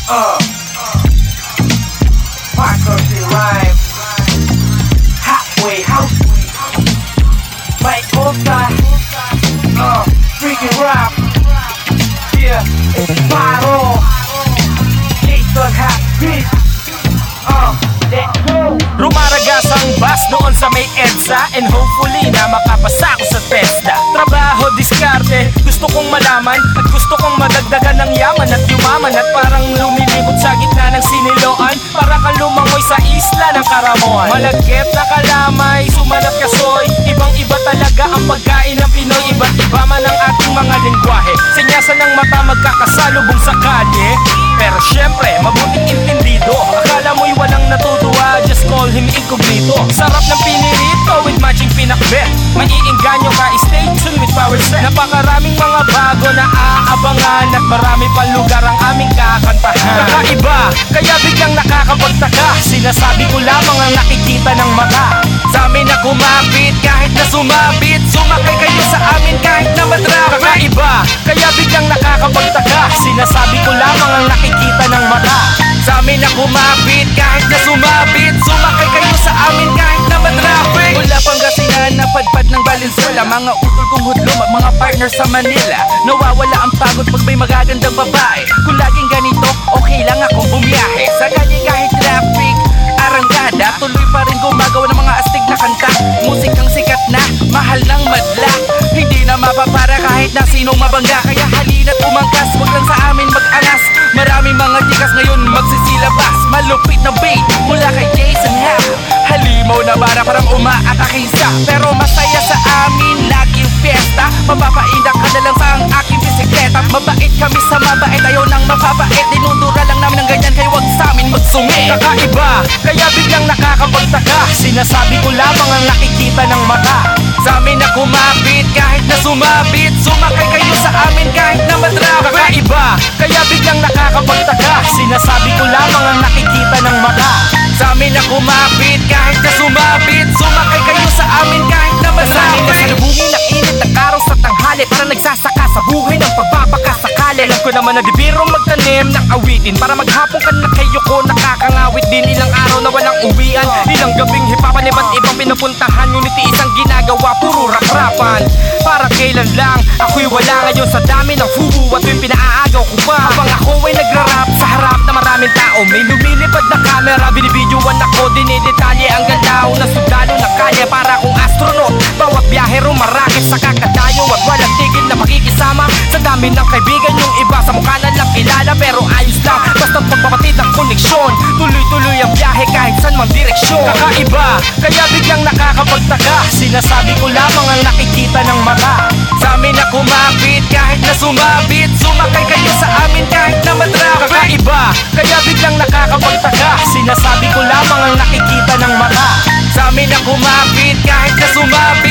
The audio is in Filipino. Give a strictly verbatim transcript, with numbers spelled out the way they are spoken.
Uh, Parker rhyme, halfway house, Mike Costa, uh, freaking rap, yeah, Paro, Jason Happy, uh, let's go. Rumaragas ang bus doon sa may EDSA, and hopefully na makapasa ako sa TESDA. Trabaho, diskarte, gusto kong malaman at gusto kong madagdagan ng yaman at yumaman, at parang lumilibot sa gitna ng siniloan, para kang lumangoy sa isla ng Karamoan. Malagkit na kalamay, sumanap kasoy, ibang iba talaga ang pagkain ng Pinoy. Iba't iba man ang ating mga lingwahe, sinyasan ng mata magkakasalubong sa kalye. Pero syempre, mabuting intindido, akala mo'y walang natutuwa, just call him incognito. Sarap ng pinirito with matching pinakbet, maiinganyo ka, stay tuned with Power Set. Napakaraming mga bago na aabangan, at marami pang lugar ang aming kakantahan. Kakaiba, kaya biglang nakakapagtaka, sinasabi ko lamang ang nakikita ng mata. Sa amin na kumapit kahit na sumabit, sumakay kayo sa amin kahit na matraffic. Kakaiba, kaya biglang nakakapagtaka, sinasabi ko lamang ang nakikita ng mata. Sa amin na kumapit kahit na sumabit, sumakay kayo sa amin kahit na matraffic. Mula Pangasinan na padpad ng Valenzuela, mga utol kong hudlom at mga partner sa Manila. Nawawala ang pagod pag may magagandang babae. Kung laging ganito, okay lang akong bumiyahe. Sa kalye kahit traffic, arangkada, tuloy pa rin gumagawa ng mga astig na kanta. Musikang sikat na, mahal ng madla, hindi na mapapara kahit na sinong mabangga. Kaya halina't umangkas, huwag lang sa amin mag-angas. Maraming mga jikas ngayon magsisilabas, malupit na beat mula kay Jason Happ. Halimaw na bara parang umaatake sa, pero masaya sa amin laging fiesta. Mapapaindak ka na lang sa ang aking bisikleta. Mabait kami sa mabait, ayaw nang mapapait. Dinudura lang namin ng ganyan, kaya wag sa amin magsungit. Kakaiba, kaya biglang nakakapagtaka, sinasabi ko lamang ang nakikita ng mata. Sa amin na kumapit kahit na sumabit, sumakay kayo sa amin kahit na matraffic. Kakaiba, kaya biglang nakakapagtaka, sinasabi ko lamang ang nakikita ng mata. Sa amin na kumapit kahit na sumabit, sumakay kayo sa amin kahit na Masanay na matraffic. salubungin ang init ng araw sa tanghali, para nagsasaka sa buhay ng pagbabakasakali. Alam ko naman na di birong magtanim ng awitin, para maghapon ka na kayo ko nakakangawit din. Ilang araw na walang uwian, ilang gabing hipapan, iba't ibang pinupuntahan, ngunit isang ginagawa, puro rap-rapan. Para kailan lang, ako'y wala ngayon sa dami ng fubu, at tuwing pinaaagaw ko pa, habang ako ay nagrarap sa harap na maraming tao. May lumilipad na camera, binibidyoan ako, dinidetalye ang galaw na sundalo na kalye. Para akong astronaut, bawat biyahe rumarakit sa kakadayo, at walang tigil na makikisama sa dami ng kaibigan. Yung iba sa mukha na lang kilala, pero ayos lang basta't pagpapatid ang koneksyon. Tuloy-tuloy ang biyahe kahit saan mang direksyon. Kakaiba, kaya biglang nakakapagtaka, sinasabi ko lamang ang nakikita ng mata. Sa amin na kumapit kahit na sumabit, sumakay kayo sa amin kahit na matraffic. Kakaiba, kaya biglang nakakapagtaka, sinasabi ko lamang ang nakikita ng mata. Sa amin na kumapit kahit na sumabit,